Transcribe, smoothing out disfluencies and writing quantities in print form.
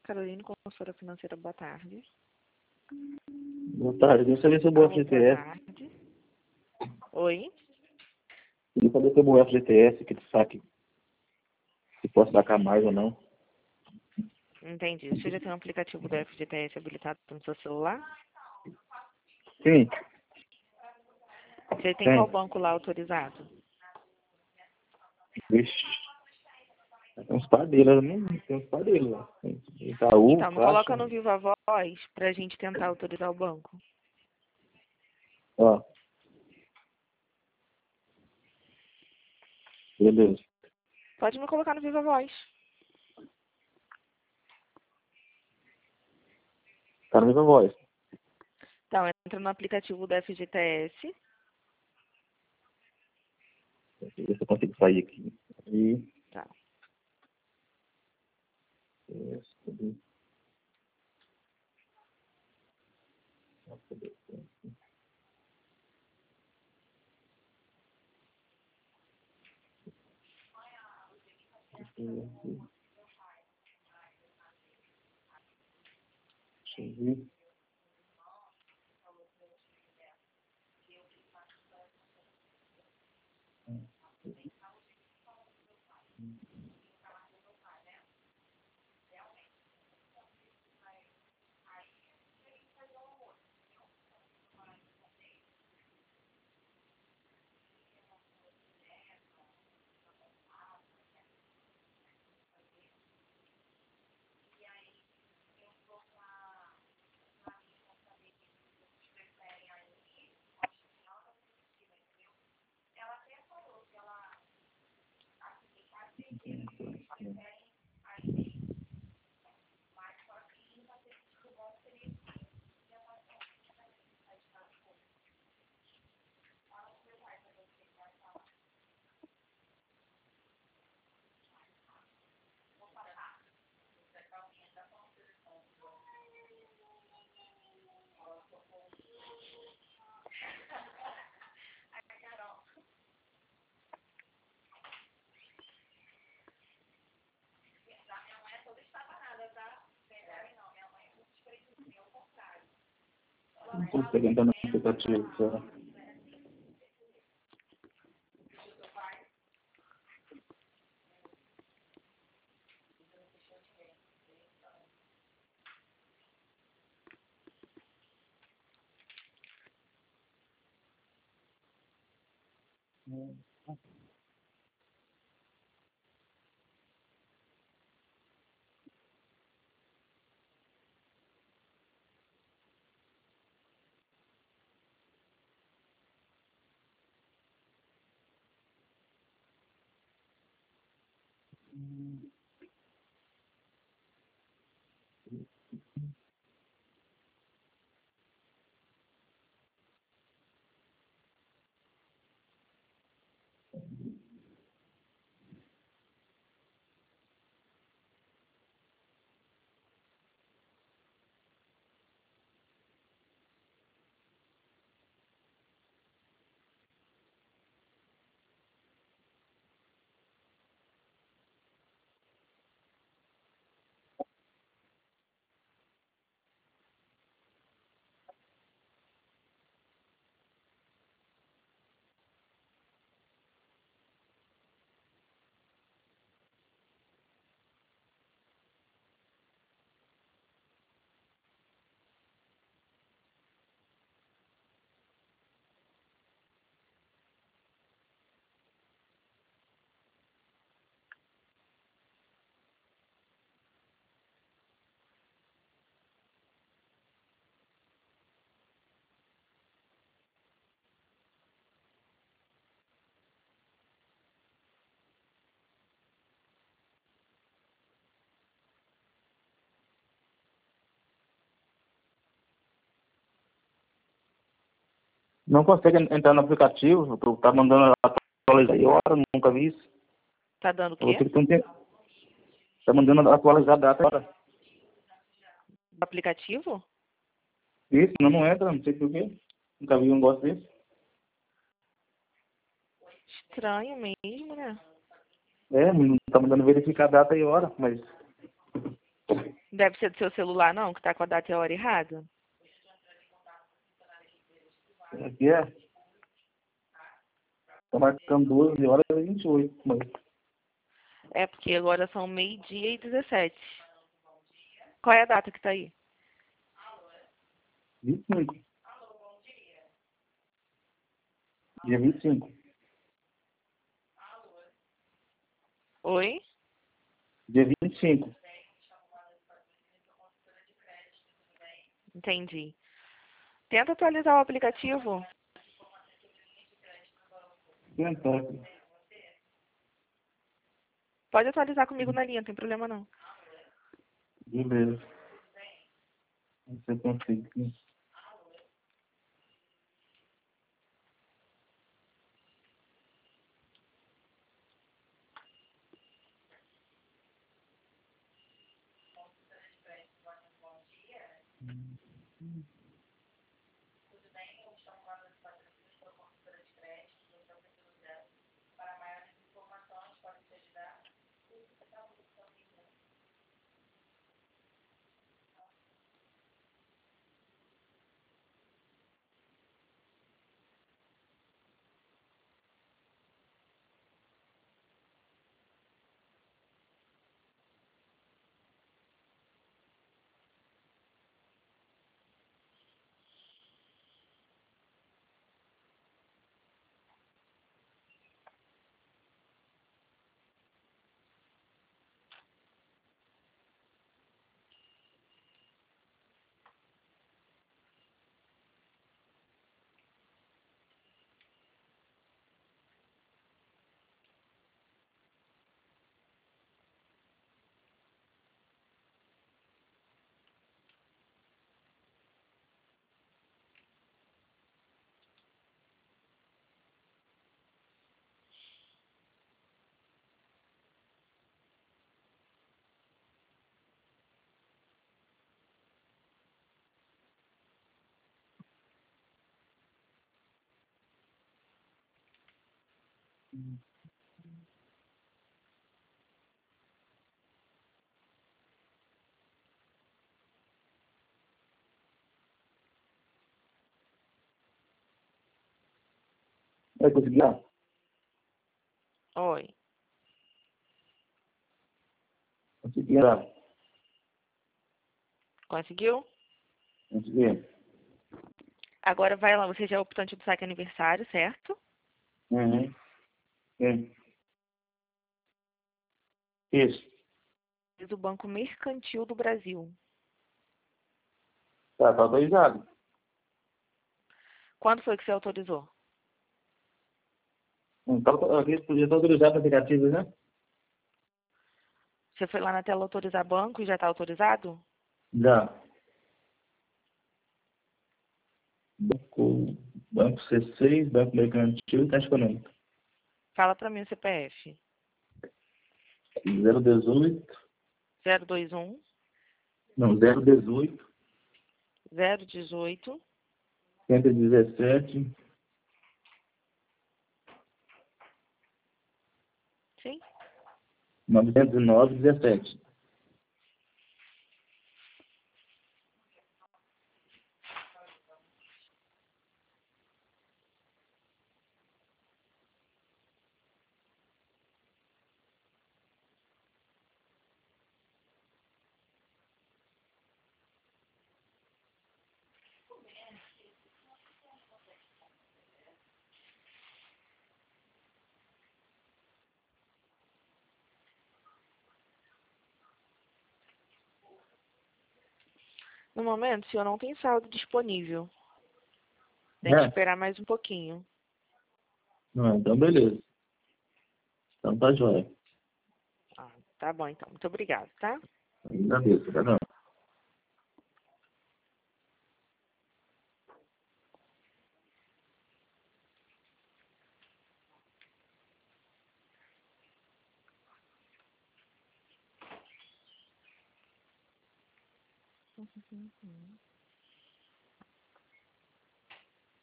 Carolina, consultora financeira, boa tarde. Boa tarde, deixa eu ver se eu vou Boa FGTS. tarde. Oi? Queria saber se eu vou FGTS, que saque, se posso sacar mais ou não. Entendi. Você já tem um aplicativo do FGTS habilitado no seu celular? Sim, Você tem tem. qual banco lá autorizado? Vixe, tem uns padeiros, né? Tem uns padeiros lá. Tem Itaú, Então, me Caixa. coloca no Viva Voz pra gente tentar autorizar o banco. Ó, beleza. Pode me colocar no Viva Voz. Tá na mesma voz. Então, entra no aplicativo do FGTS. Deixa eu ver se eu consigo sair aqui. E... Tá. Deixa eu ver. Não consigo entrar no aplicativo, será? Não consegue entrar no aplicativo, tu tá mandando atualizar aí, hora, nunca vi isso. Tá dando o Eu vou quê? ter que ter tá mandando atualizar a data agora. Do aplicativo? Isso, não entra, não sei por quê. Nunca vi um negócio desse. Estranho mesmo, né? É, não tá mandando verificar a data e hora, mas deve ser do seu celular, não, que tá com a data e a hora errada. Aqui é. Tá marcando 12 horas e 28. Mas É porque agora são 12h17. Qual é a data que tá aí? 25. Dia 25. Oi? Dia 25. Entendi. Tenta atualizar o aplicativo. Tentar. Pode atualizar comigo na linha, não tem problema não. Beleza. Você consegue. Vai conseguir? Oi. Consegui. Conseguiu? Consegui. Agora vai lá, você já é optante do saque aniversário, certo? Uhum. Sim. Isso. Do Banco Mercantil do Brasil. Tá autorizado. Quando foi que você autorizou? Aqui podia estar autorizado o aplicativo, né? Você foi lá na tela autorizar banco e já está autorizado? Já. Banco C6, Banco Mercantil e Caixa Econômica. Fala para mim o CPF. 018, 021 não, 018, 018 117, sim? 909, 17. No momento, o senhor não tem saldo disponível. Tem que É? esperar mais um pouquinho. Não, então beleza. Então tá jóia. Ah, tá bom, então. Muito obrigada, tá? Agradeço, tá não. Uhum.